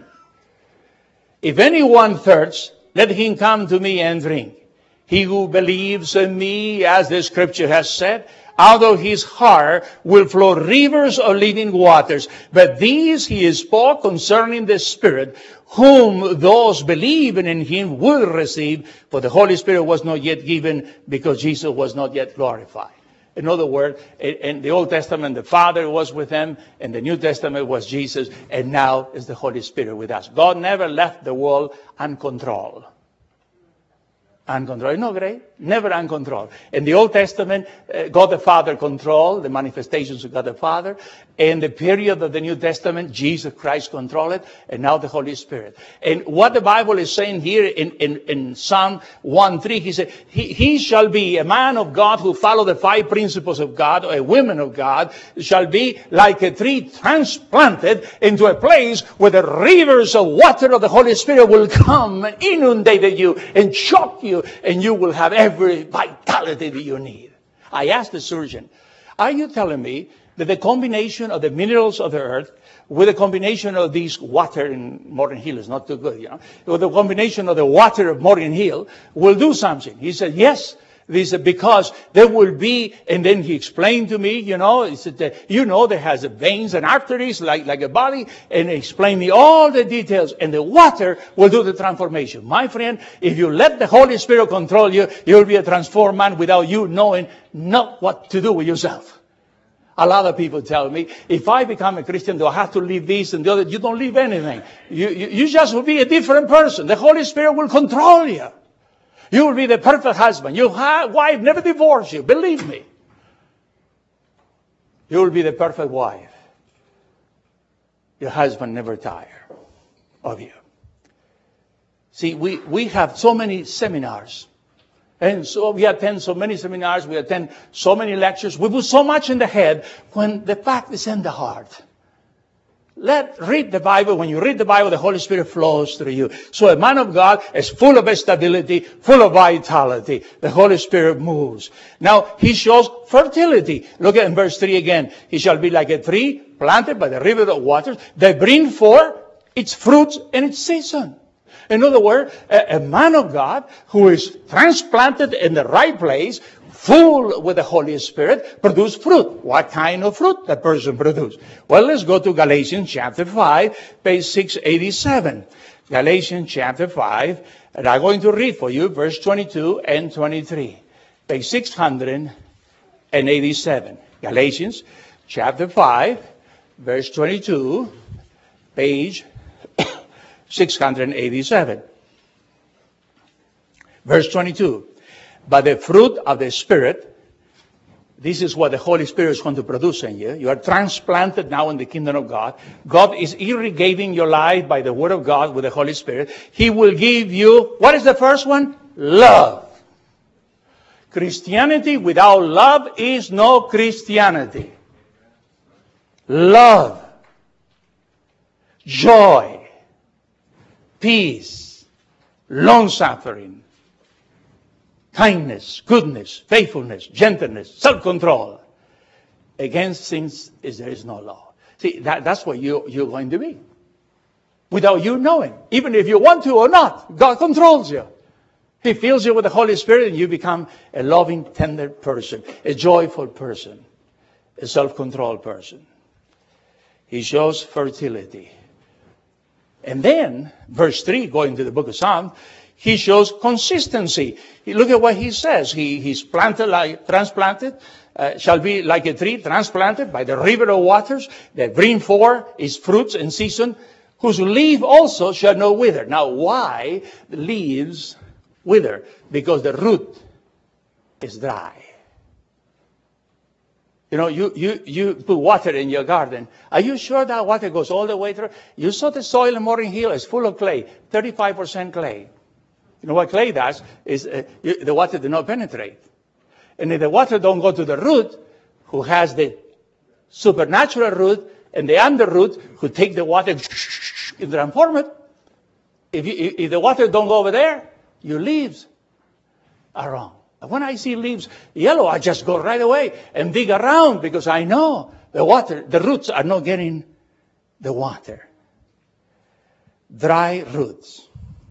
If anyone thirsts, let him come to me and drink. He who believes in me, as the scripture has said, out of his heart will flow rivers of living waters. But these he spoke concerning the Spirit, whom those believing in him will receive, for the Holy Spirit was not yet given because Jesus was not yet glorified. In other words, in the Old Testament, the Father was with them. In the New Testament was Jesus. And now is the Holy Spirit with us. God never left the world uncontrolled. Uncontrolled. Isn't that great? Never uncontrolled. In the Old Testament, uh, God the Father controlled the manifestations of God the Father. In the period of the New Testament, Jesus Christ controlled it. And now the Holy Spirit. And what the Bible is saying here in, in, in Psalm one three, he said, he, he shall be a man of God who follow the five principles of God, or a woman of God, shall be like a tree transplanted into a place where the rivers of water of the Holy Spirit will come and inundate you and choke you. And you will have every vitality that you need. I asked the surgeon, are you telling me that the combination of the minerals of the earth with the combination of these water in Morgan Hill is not too good, you know, with the combination of the water of Morgan Hill will do something? He said, yes, This, because there will be, and then he explained to me, you know, he said, that, you know, there has veins and arteries like, like a body, and he explained me all the details, and the water will do the transformation. My friend, if you let the Holy Spirit control you, you'll be a transformed man without you knowing not what to do with yourself. A lot of people tell me, if I become a Christian, do I have to leave this and the other? You don't leave anything. You, you, you just will be a different person. The Holy Spirit will control you. You will be the perfect husband. Your wife never divorce you. Believe me. You will be the perfect wife. Your husband never tire of you. See, we, we have so many seminars. And so we attend so many seminars, we attend so many lectures. We put so much in the head when the fact is in the heart. Let read the Bible. When you read the Bible, the Holy Spirit flows through you. So a man of God is full of stability, full of vitality. The Holy Spirit moves. Now, he shows fertility. Look at in verse three again. He shall be like a tree planted by the river of waters that bring forth its fruits in its season. In other words, a, a man of God who is transplanted in the right place, full with the Holy Spirit, produce fruit. What kind of fruit that person produce? Well, let's go to Galatians chapter five, page six eighty-seven. Galatians chapter five, and I'm going to read for you verse twenty-two and twenty-three. Page six eighty-seven. Galatians chapter five, verse twenty-two, page six eighty-seven. Verse twenty-two. But the fruit of the Spirit, this is what the Holy Spirit is going to produce in you. You are transplanted now in the kingdom of God. God is irrigating your life by the Word of God with the Holy Spirit. He will give you, what is the first one? Love. Christianity without love is no Christianity. Love. Joy. Peace, long-suffering, kindness, goodness, faithfulness, gentleness, self-control. Against things is there is no law. See, that, that's what you, you're going to be. Without you knowing. Even if you want to or not, God controls you. He fills you with the Holy Spirit and you become a loving, tender person, a joyful person, a self-controlled person. He shows fertility. And then, verse three, going to the book of Psalms, he shows consistency. Look at what he says. He, he's planted like, transplanted, uh, shall be like a tree transplanted by the river of waters, that bring forth its fruits in season, whose leaf also shall not wither. Now, why the leaves wither? Because the root is dry. You know, you, you, you put water in your garden. Are you sure that water goes all the way through? You saw the soil in Morgan Hill is full of clay, thirty-five percent clay. You know what clay does is uh, you, the water does not penetrate. And if the water don't go to the root, who has the supernatural root, and the under root, who take the water and transform it, if, you, if the water don't go over there, your leaves are wrong. When I see leaves yellow, I just go right away and dig around because I know the water, the roots are not getting the water. Dry roots.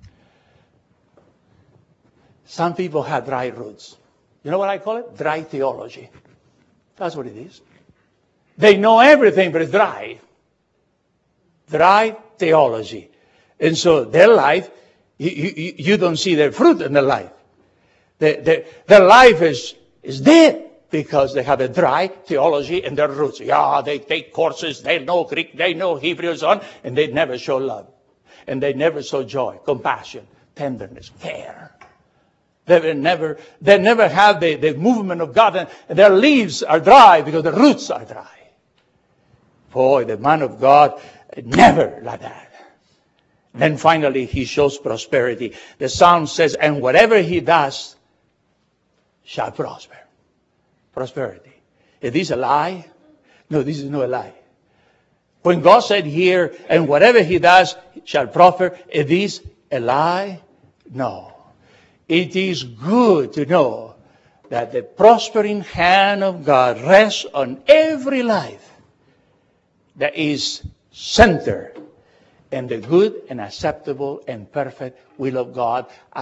Some people have dry roots. You know what I call it? Dry theology. That's what it is. They know everything, but it's dry. Dry theology. And so their life, you, you, you don't see their fruit in their life. Their, their, their life is, is dead because they have a dry theology in their roots. Yeah, they take courses, they know Greek, they know Hebrew and so on, and they never show love. And they never show joy, compassion, tenderness, care. They never, they never have the, the movement of God, and their leaves are dry because the roots are dry. Boy, the man of God, never like that. Then finally, he shows prosperity. The Psalm says, and whatever he does shall prosper. Prosperity. Is this a lie? No, this is not a lie. When God said here, and whatever he does shall prosper, is this a lie? No. It is good to know that the prospering hand of God rests on every life that is centered in the good and acceptable and perfect will of God, as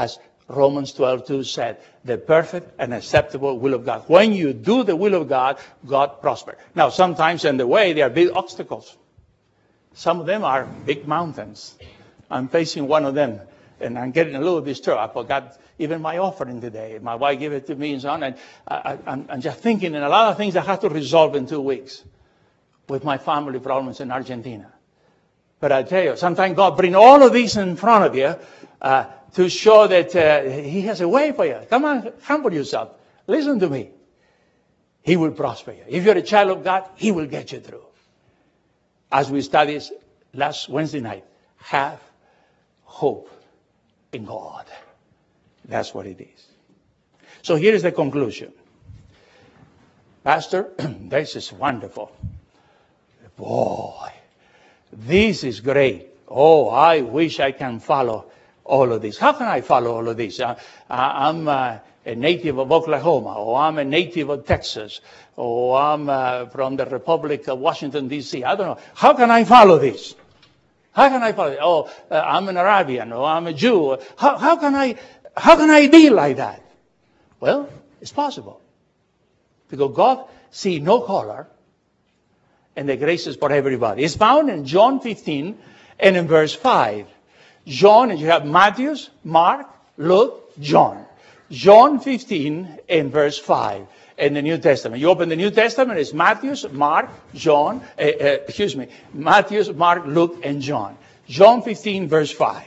Romans twelve two said, the perfect and acceptable will of God. When you do the will of God, God prospers. Now, sometimes in the way, there are big obstacles. Some of them are big mountains. I'm facing one of them, and I'm getting a little disturbed. I forgot even my offering today. My wife gave it to me and so on, and I, I, I'm, I'm just thinking, and a lot of things I have to resolve in two weeks with my family problems in Argentina. But I tell you, sometimes God brings all of these in front of you uh, to show that uh, He has a way for you. Come on, humble yourself. Listen to me. He will prosper you. If you're a child of God, He will get you through. As we studied last Wednesday night, have hope in God. That's what it is. So here is the conclusion. Pastor, this is wonderful. Boy, this is great. Oh, I wish I can follow all of this. How can I follow all of this? Uh, I'm uh, a native of Oklahoma, or I'm a native of Texas, or I'm uh, from the Republic of Washington, D C I don't know. How can I follow this? How can I follow it? Oh, uh, I'm an Arabian, or I'm a Jew. How, how can I, how can I be like that? Well, it's possible. Because God sees no color, and the grace is for everybody. It's found in John fifteen and in verse five. John, and you have Matthew, Mark, Luke, John. John fifteen and verse five in the New Testament. You open the New Testament, it's Matthew, Mark, John, uh, uh, excuse me, Matthew, Mark, Luke, and John. John fifteen, verse five.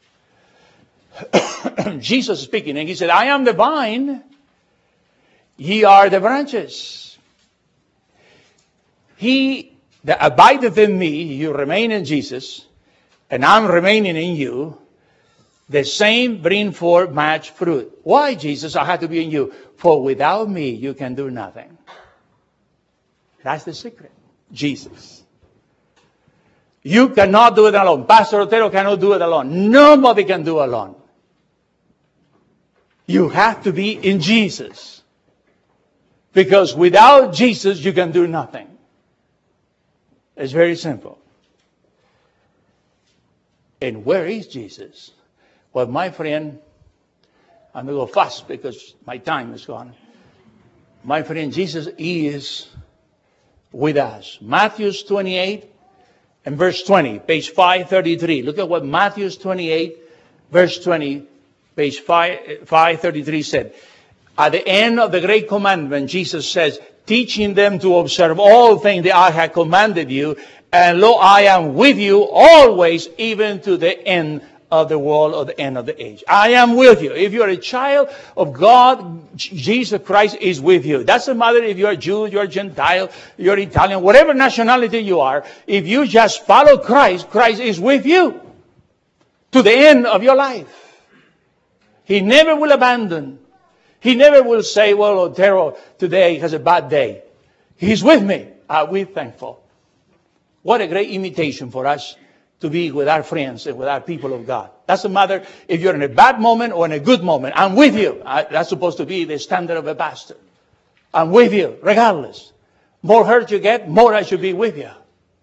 Jesus speaking, and He said, I am the vine, ye are the branches. He that abideth in me, you remain in Jesus, and I'm remaining in you, the same bring forth much fruit. Why, Jesus? I have to be in you. For without me, you can do nothing. That's the secret. Jesus. You cannot do it alone. Pastor Otero cannot do it alone. Nobody can do it alone. You have to be in Jesus. Because without Jesus, you can do nothing. It's very simple. And where is Jesus? Well, my friend, I'm going to go fast because my time is gone. My friend, Jesus is with us. Matthew twenty-eight and verse twenty, page five thirty-three. Look at what Matthew twenty-eight, verse twenty, page five thirty-three said. At the end of the great commandment, Jesus says, teaching them to observe all things that I have commanded you, and lo, I am with you always, even to the end of the world, or the end of the age. I am with you. If you're a child of God, Jesus Christ is with you. Doesn't matter if you're a Jew, you're a Gentile, you're Italian, whatever nationality you are. If you just follow Christ, Christ is with you to the end of your life. He never will abandon. He never will say, well, Otero today has a bad day. He's with me. Are we thankful? What a great invitation for us to be with our friends and with our people of God. Doesn't matter if you're in a bad moment or in a good moment. I'm with you. I, that's supposed to be the standard of a pastor. I'm with you, regardless. More hurt you get, more I should be with you.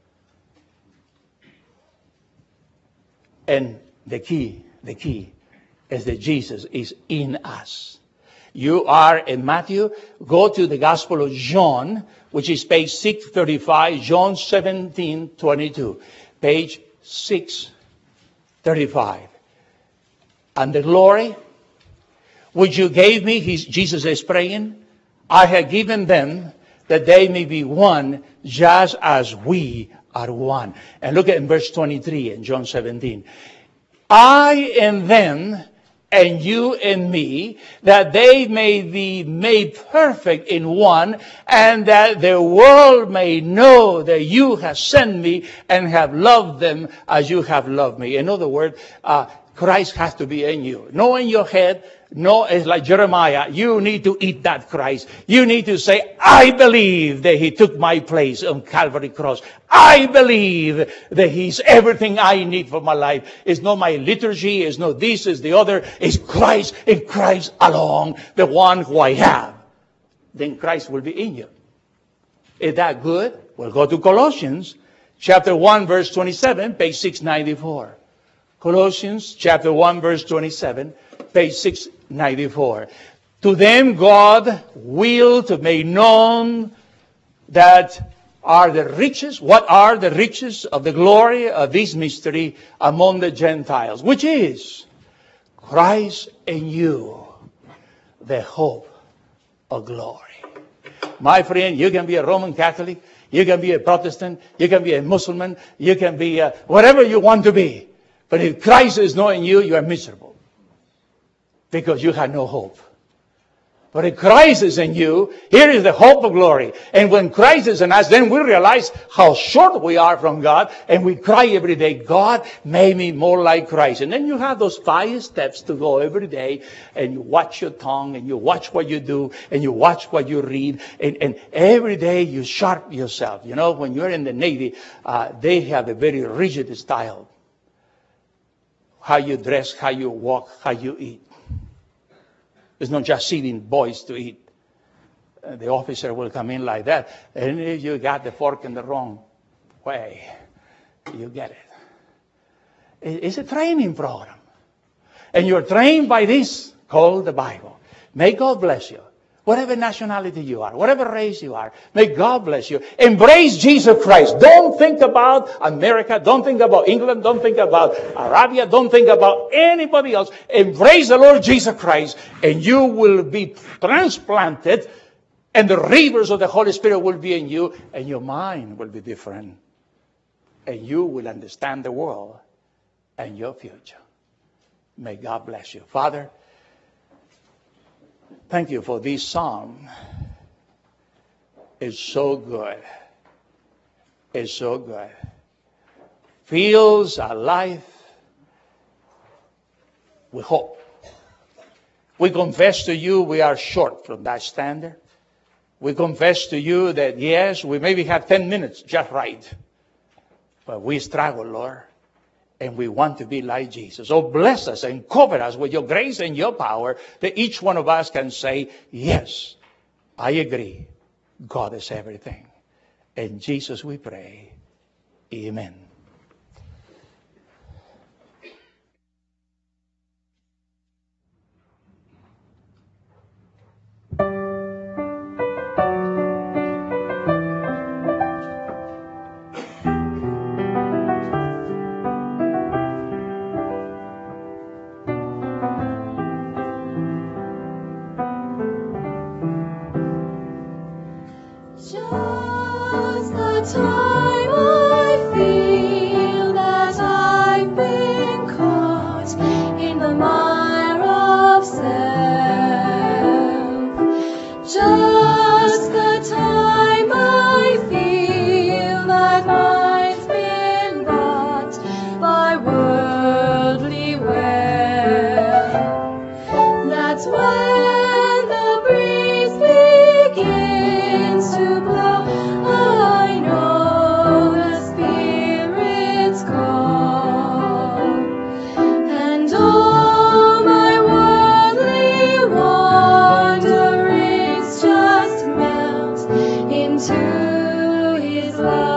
And the key, the key is that Jesus is in us. You are in Matthew. Go to the Gospel of John, which is page six thirty-five, John seventeen twenty-two. Page six thirty-five. And the glory which you gave me, he's, Jesus is praying, I have given them that they may be one just as we are one. And look at in verse twenty-three in John seventeen. I and them, and you and me, that they may be made perfect in one, and that the world may know that you have sent me and have loved them as you have loved me. In other words, uh, Christ has to be in you. No in your head. No, it's like Jeremiah. You need to eat that Christ. You need to say, I believe that He took my place on Calvary cross. I believe that He's everything I need for my life. It's not my liturgy. It's not this, it's the other. It's Christ and Christ alone, the one who I have. Then Christ will be in you. Is that good? We'll go to Colossians chapter one, verse twenty-seven, page six ninety-four. Colossians chapter one, verse twenty-seven. page six ninety-four. To them God willed to make known that are the riches, what are the riches of the glory of this mystery among the Gentiles, which is Christ in you, the hope of glory. My friend, you can be a Roman Catholic, you can be a Protestant, you can be a Muslim, you can be a, whatever you want to be. But if Christ is not in you, you are miserable because you have no hope. But if Christ is in you, here is the hope of glory. And when Christ is in us, then we realize how short we are from God. And we cry every day, God, make me more like Christ. And then you have those five steps to go every day. And you watch your tongue, and you watch what you do, and you watch what you read. And, and every day you sharpen yourself. You know, when you're in the Navy, uh, they have a very rigid style. How you dress, how you walk, how you eat. It's not just feeding boys to eat. Uh, the officer will come in like that. And if you got the fork in the wrong way, you get it. it. It's a training program. And you're trained by this called the Bible. May God bless you. Whatever nationality you are, whatever race you are, may God bless you. Embrace Jesus Christ. Don't think about America. Don't think about England. Don't think about Arabia. Don't think about anybody else. Embrace the Lord Jesus Christ, and you will be transplanted, and the rivers of the Holy Spirit will be in you, and your mind will be different. And you will understand the world and your future. May God bless you. Father, thank you for this psalm. It's so good. It's so good. Fills our life with hope. We confess to you we are short from that standard. We confess to you that, yes, we maybe have ten minutes just right. But we struggle, Lord. And we want to be like Jesus. Oh, bless us and cover us with your grace and your power, that each one of us can say, yes, I agree. God is everything. In Jesus we pray. Amen. Just the time I feel that I've been caught in the mire of self. Just the time I feel that mine's been bought by worldly wealth. That's when the breeze begins to blow. I know the Spirit's call, and all my worldly wanderings just melt into His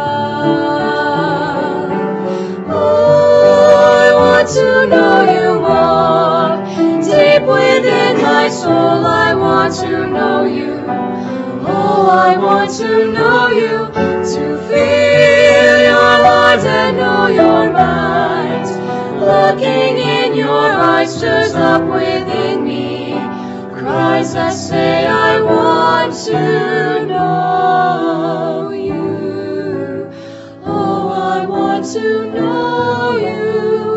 love. Oh, I want to know You more, deep within my soul. I want to know You. Oh, I want to know You, to feel Your heart and know Your mind. Looking in Your eyes, stirs up within me cries that say, I want to know You. Oh, I want to know You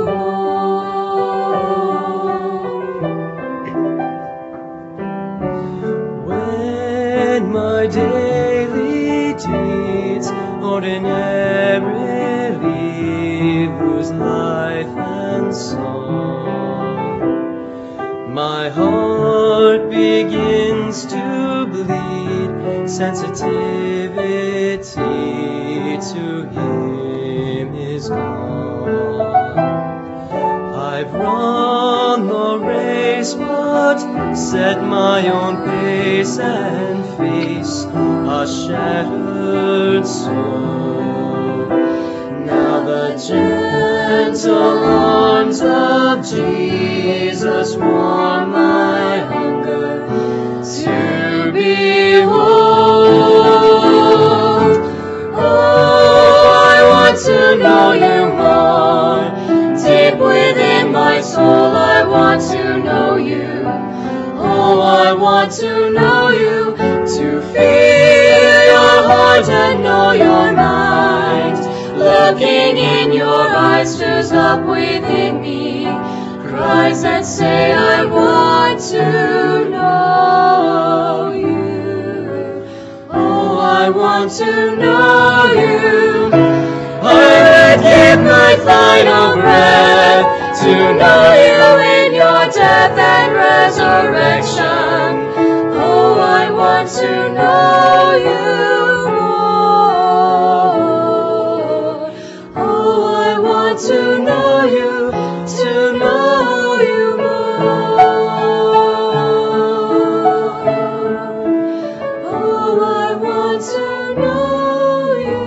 more. When my daily deeds ordinarily lose life and song, my heart begins to bleed. Sensitivity to Him is gone. I've run the race, but set my own pace and face a shattered soul. Now the gentle arm arms of Jesus warm my hunger to behold. Oh, I want to know you more. Deep within my soul, I want to know you. Oh, I want to know you, to feel your heart and know your mind. Looking in your eyes, stirs up within me cries that say, I want to know you. Oh, I want to know you. I would give my final breath to know you in your death and resurrection. Oh, I want to know you more. Oh, I want to know you, to know you more. Oh, I want to know you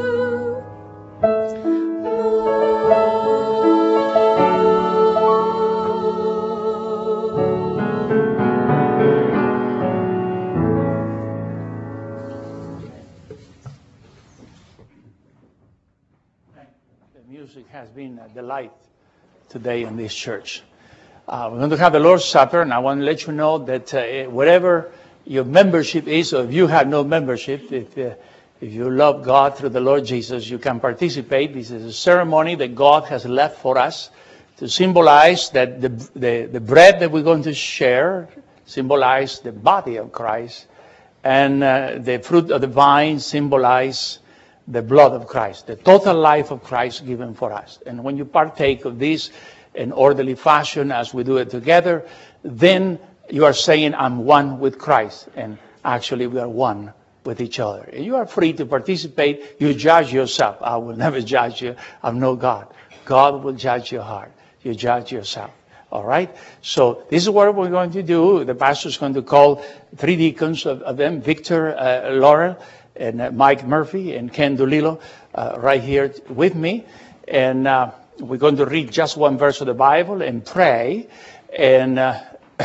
The music has been a delight today in this church. Uh, we're going to have the Lord's Supper, and I want to let you know that uh, whatever your membership is, or if you have no membership, if, uh, if you love God through the Lord Jesus, you can participate. This is a ceremony that God has left for us to symbolize that the, the, the bread that we're going to share symbolize the body of Christ, and uh, the fruit of the vine symbolize the blood of Christ, the total life of Christ given for us. And when you partake of this in orderly fashion as we do it together, then you are saying, I'm one with Christ. And actually we are one with each other. And you are free to participate. You judge yourself. I will never judge you. I'm no God. God will judge your heart. You judge yourself. All right? So this is what we're going to do. The pastor is going to call three deacons of, of them, Victor uh, Laurel, and uh, Mike Murphy and Ken Dulilo, uh, right here with me. And uh, we're going to read just one verse of the Bible and pray. And uh,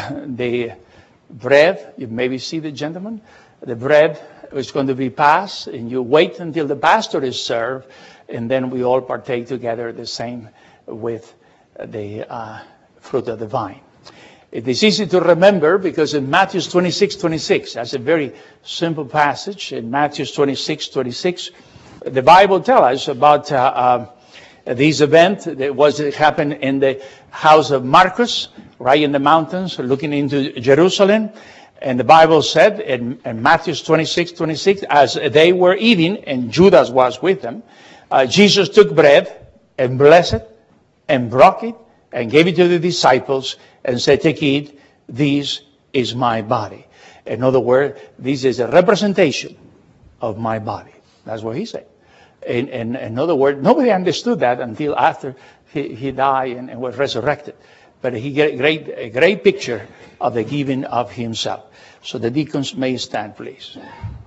the bread, you maybe see the gentleman, the bread is going to be passed, and you wait until the pastor is served, and then we all partake together the same with the uh, fruit of the vine. It is easy to remember because in Matthew twenty-six twenty-six, that's a very simple passage. In Matthew twenty-six twenty-six, the Bible tells us about uh, uh, this event that was that happened in the house of Marcus, right in the mountains, looking into Jerusalem. And the Bible said in, in Matthew twenty-six twenty-six, as they were eating, and Judas was with them, uh, Jesus took bread and blessed it and broke it and gave it to the disciples and said, take it, this is my body. In other words, this is a representation of my body. That's what he said. In, in, in other words, nobody understood that until after he, he died and, and was resurrected. But he get a great, a great picture of the giving of himself. So the deacons may stand, please.